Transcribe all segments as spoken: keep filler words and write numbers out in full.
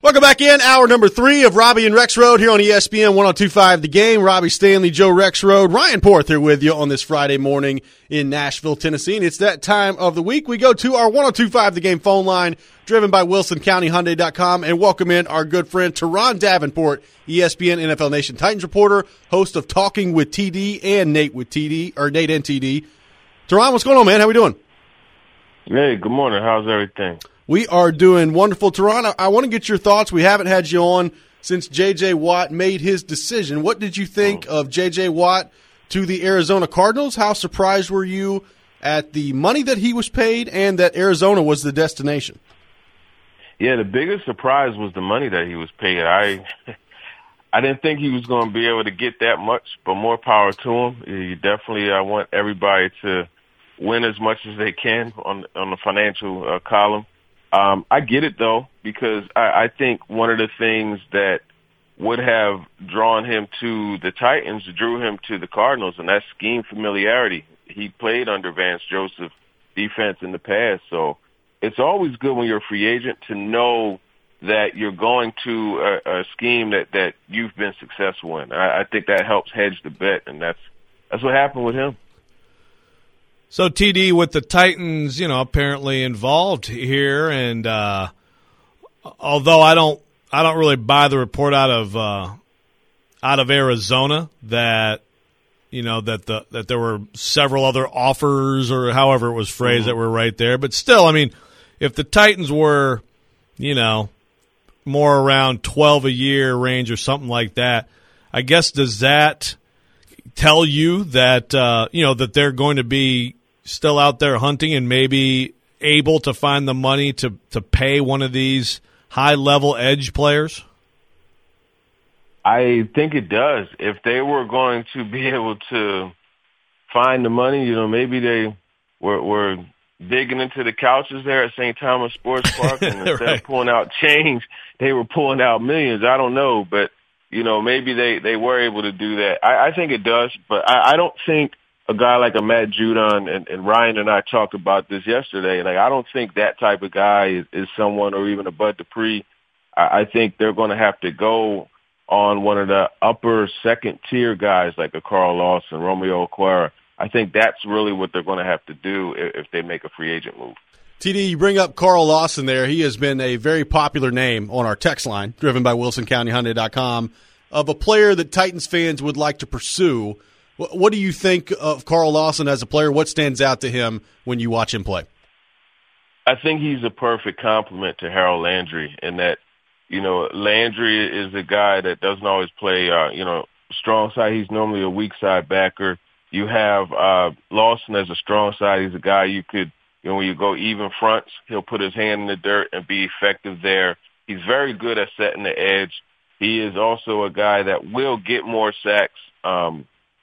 Welcome back in. Hour number three of Robbie and Rexrode here on E S P N ten twenty-five The Game. Robbie Stanley, Joe Rexrode, Ryan Porth here with you on this Friday morning in Nashville, Tennessee. And it's that time of the week. We go to our ten twenty-five The Game phone line, driven by Wilson County Hyundai dot com, and welcome in our good friend Teron Davenport, E S P N N F L Nation Titans reporter, host of Talking with T D and Nate with T D, or Nate and T D. Teron, what's going on, man? How we doing? Hey, good morning. How's everything? We are doing wonderful. Teron, I, I want to get your thoughts. We haven't had you on since J J. Watt made his decision. What did you think oh. of J J. Watt to the Arizona Cardinals? How surprised were you at the money that he was paid and that Arizona was the destination? Yeah, the biggest surprise was the money that he was paid. I I didn't think he was going to be able to get that much, but more power to him. You definitely, I want everybody to win as much as they can on on the financial uh, column. Um, I get it, though, because I, I think one of the things that would have drawn him to the Titans drew him to the Cardinals, and that's scheme familiarity. He played under Vance Joseph defense in the past, so it's always good when you're a free agent to know that you're going to a, a scheme that, that you've been successful in. I, I think that helps hedge the bet, and that's that's what happened with him. So, T D, with the Titans, you know, apparently involved here, and uh, although I don't, I don't really buy the report out of uh, out of Arizona that, you know, that the that there were several other offers or however it was phrased mm-hmm. that were right there, but still, I mean, if the Titans were, you know, more around twelve a year range or something like that, I guess does that tell you that uh, you know that they're going to be still out there hunting and maybe able to find the money to, to pay one of these high-level edge players? I think it does. If they were going to be able to find the money, you know, maybe they were, were digging into the couches there at Saint Thomas Sports Park, and instead right. of pulling out change, they were pulling out millions. I don't know, but, you know, maybe they, they were able to do that. I, I think it does, but I, I don't think a guy like a Matt Judon, and, and Ryan and I talked about this yesterday. Like, I don't think that type of guy is, is someone, or even a Bud Dupree. I, I think they're going to have to go on one of the upper second tier guys like a Carl Lawson, Romeo Okwara. I think that's really what they're going to have to do if, if they make a free agent move. T D, you bring up Carl Lawson there. He has been a very popular name on our text line, driven by Wilson County Hyundai dot com, of a player that Titans fans would like to pursue. What do you think of Carl Lawson as a player? What stands out to him when you watch him play? I think he's a perfect complement to Harold Landry in that, you know, Landry is a guy that doesn't always play, uh, you know, strong side. He's normally a weak side backer. You have uh, Lawson as a strong side. He's a guy you could, you know, when you go even fronts, he'll put his hand in the dirt and be effective there. He's very good at setting the edge. He is also a guy that will get more sacks, um,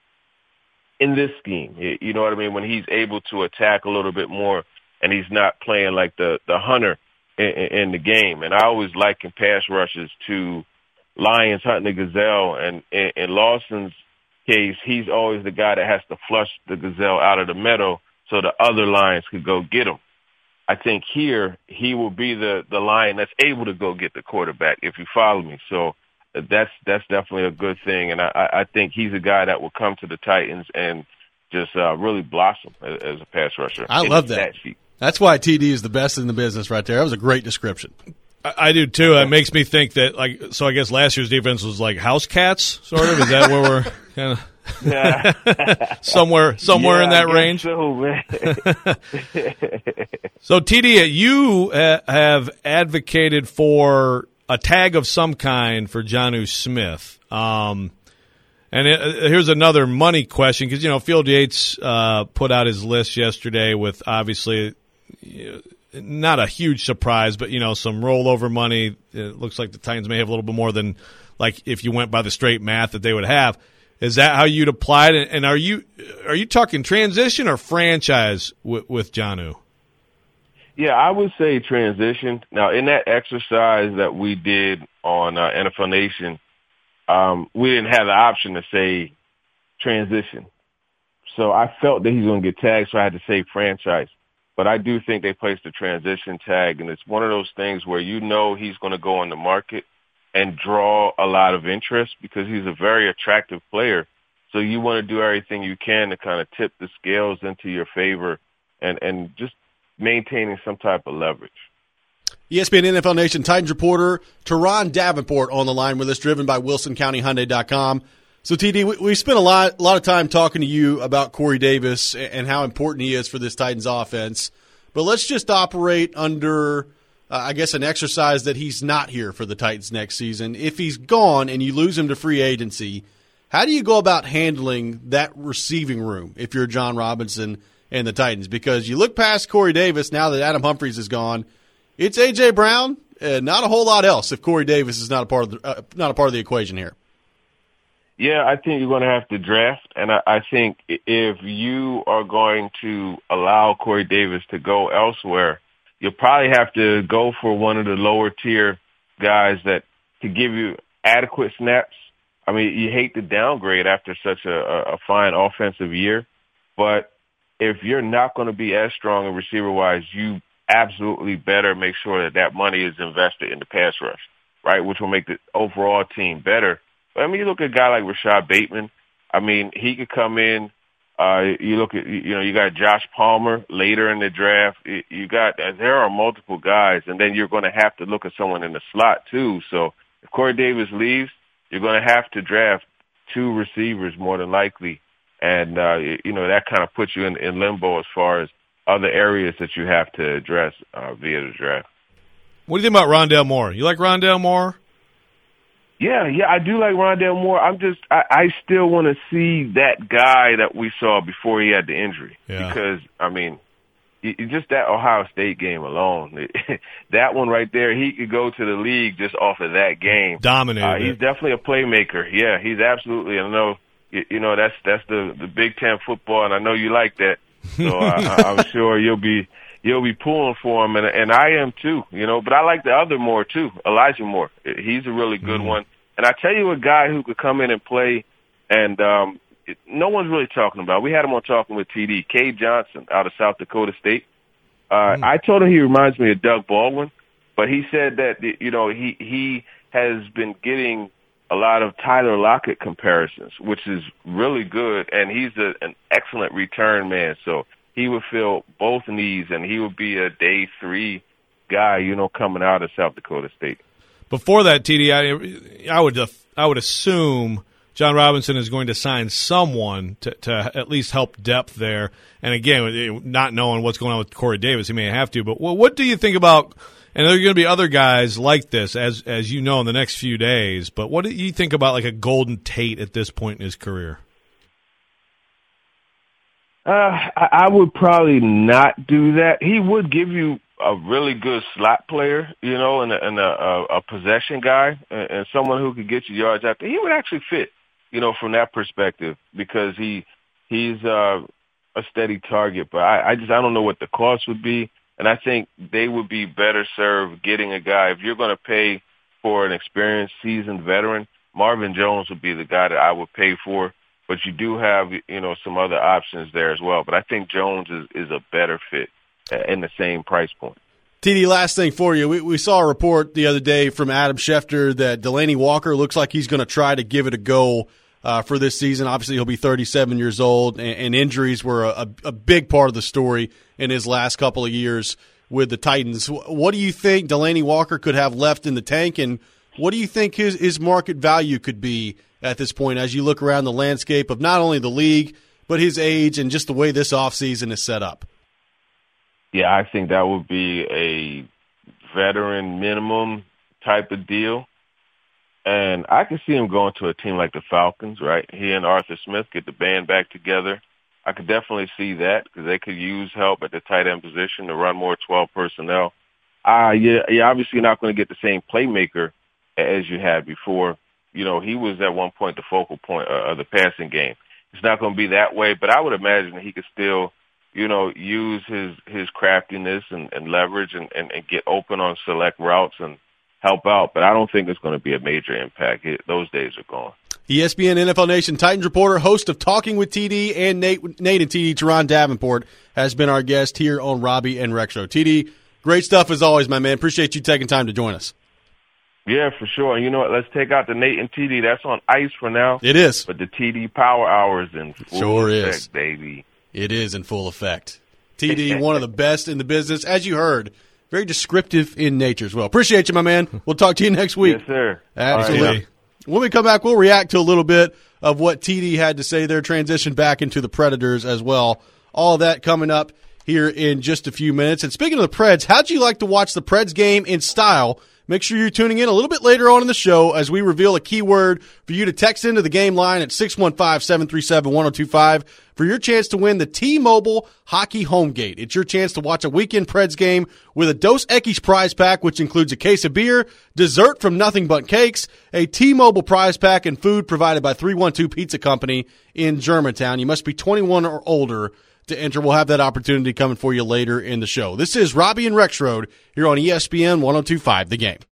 in this scheme. You know what I mean? When he's able to attack a little bit more and he's not playing like the, the hunter in, in the game. And I always liken pass rushes to lions hunting the gazelle. And in, in Lawson's case, he's always the guy that has to flush the gazelle out of the meadow so the other lions could go get him. I think here he will be the, the lion that's able to go get the quarterback, if you follow me. So That's that's definitely a good thing, and I, I think he's a guy that will come to the Titans and just uh, really blossom as, as a pass rusher. I love that. That's why T D is the best in the business right there. That was a great description. I, I do, too. It makes me think that, like, so I guess last year's defense was like house cats, sort of? Is that where we're kind of yeah. somewhere somewhere yeah, in that range? So, man. So, T D, you uh, have advocated for a tag of some kind for Jonnu Smith. Um, and it, uh, here's another money question, because, you know, Field Yates uh, put out his list yesterday with obviously you know, not a huge surprise, but, you know, some rollover money. It looks like the Titans may have a little bit more than, like, if you went by the straight math that they would have. Is that how you'd apply it? And are you are you talking transition or franchise with, with Jonnu? Yeah, I would say transition. Now, in that exercise that we did on uh, N F L Nation, um, we didn't have the option to say transition. So I felt that he's going to get tagged, so I had to say franchise. But I do think they placed a transition tag, and it's one of those things where you know he's going to go on the market and draw a lot of interest because he's a very attractive player. So you want to do everything you can to kind of tip the scales into your favor and, and just maintaining some type of leverage. E S P N N F L Nation Titans reporter Teron Davenport on the line with us, driven by Wilson County Hyundai dot com. So, T D, we, we spent a lot, a lot of time talking to you about Corey Davis and how important he is for this Titans offense. But let's just operate under, uh, I guess, an exercise that he's not here for the Titans next season. If he's gone and you lose him to free agency, how do you go about handling that receiving room if you're John Robinson and the Titans? Because you look past Corey Davis now that Adam Humphries is gone. It's A J. Brown, and not a whole lot else if Corey Davis is not a part of the, uh, not a part of the equation here. Yeah, I think you're going to have to draft, and I, I think if you are going to allow Corey Davis to go elsewhere, you'll probably have to go for one of the lower tier guys that to give you adequate snaps. I mean, you hate to downgrade after such a, a fine offensive year, but if you're not going to be as strong a receiver-wise, you absolutely better make sure that that money is invested in the pass rush, right, which will make the overall team better. But, I mean, you look at a guy like Rashad Bateman. I mean, he could come in. Uh, you look at, you know, you got Josh Palmer later in the draft. You got, there are multiple guys, and then you're going to have to look at someone in the slot too. So if Corey Davis leaves, you're going to have to draft two receivers more than likely. And, uh, you know, that kind of puts you in, in limbo as far as other areas that you have to address uh, via the draft. What do you think about Rondale Moore? You like Rondale Moore? Yeah, yeah, I do like Rondale Moore. I'm just, I, I still want to see that guy that we saw before he had the injury. Yeah. Because, I mean, it, it just that Ohio State game alone, it, that one right there, he could go to the league just off of that game. Dominated. Uh, he's it. definitely a playmaker. Yeah, he's absolutely. I know, you, you know, that's that's the the Big Ten football, and I know you like that. So I, I'm sure you'll be you'll be pulling for him, and and I am too. You know, but I like the other Moore too, Elijah Moore. He's a really good mm-hmm. one. And I tell you, a guy who could come in and play, and um, it, no one's really talking about. We had him on Talking with T D. Cade Johnson out of South Dakota State. Uh, mm-hmm. I told him he reminds me of Doug Baldwin, but he said that you know he he has been getting a lot of Tyler Lockett comparisons, which is really good, and he's a, an excellent return man. So he would fill both needs, and he would be a day three guy, you know, coming out of South Dakota State. Before that, T D, I, I would I would assume John Robinson is going to sign someone to, to at least help depth there. And again, not knowing what's going on with Corey Davis, he may have to. But what do you think about? And there are going to be other guys like this, as as you know, in the next few days. But what do you think about like a Golden Tate at this point in his career? Uh, I, I would probably not do that. He would give you a really good slot player, you know, and a, and a, a, a possession guy, and, and someone who could get you yards out there. He would actually fit, you know, from that perspective because he he's uh, a steady target. But I, I just I don't know what the cost would be. And I think they would be better served getting a guy. If you're going to pay for an experienced, seasoned veteran, Marvin Jones would be the guy that I would pay for. But you do have, you know, some other options there as well. But I think Jones is, is a better fit in the same price point. T D, last thing for you. We, we saw a report the other day from Adam Schefter that Delanie Walker looks like he's going to try to give it a go uh, for this season. Obviously, he'll be thirty-seven years old, and, and injuries were a, a big part of the story in his last couple of years with the Titans. What do you think Delanie Walker could have left in the tank, and what do you think his, his market value could be at this point as you look around the landscape of not only the league, but his age and just the way this offseason is set up? Yeah, I think that would be a veteran minimum type of deal. And I can see him going to a team like the Falcons, right? He and Arthur Smith get the band back together. I could definitely see that because they could use help at the tight end position to run more twelve personnel. Uh, yeah, yeah, obviously you're not going to get the same playmaker as you had before. You know, he was at one point the focal point of the passing game. It's not going to be that way, but I would imagine that he could still, you know, use his, his craftiness and, and leverage and, and, and get open on select routes and help out. But I don't think it's going to be a major impact. It, those days are gone. E S P N N F L Nation Titans reporter, host of Talking with T D and Nate, Nate and T D, Teron Davenport, has been our guest here on Robbie and Rex Road. T D, great stuff as always, my man. Appreciate you taking time to join us. Yeah, for sure. And you know what? Let's take out the Nate and T D. That's on ice for now. It is. But the T D Power Hour is in full sure effect, is. baby. It is in full effect. T D, one of the best in the business. As you heard, very descriptive in nature as well. Appreciate you, my man. We'll talk to you next week. Yes, sir. Absolutely. Right. When we come back, we'll react to a little bit of what T D had to say there, transition back into the Predators as well. All of that coming up here in just a few minutes. And speaking of the Preds, how'd you like to watch the Preds game in style? Make sure you're tuning in a little bit later on in the show as we reveal a keyword for you to text into the game line at six one five, seven three seven, one oh two five for your chance to win the T-Mobile Hockey Homegate. It's your chance to watch a weekend Preds game with a Dos Equis prize pack, which includes a case of beer, dessert from Nothing But Cakes, a T-Mobile prize pack, and food provided by three one two Pizza Company in Germantown. You must be twenty-one or older to enter. We'll have that opportunity coming for you later in the show. This is Robbie and Rex Road here on E S P N one oh two point five The Game.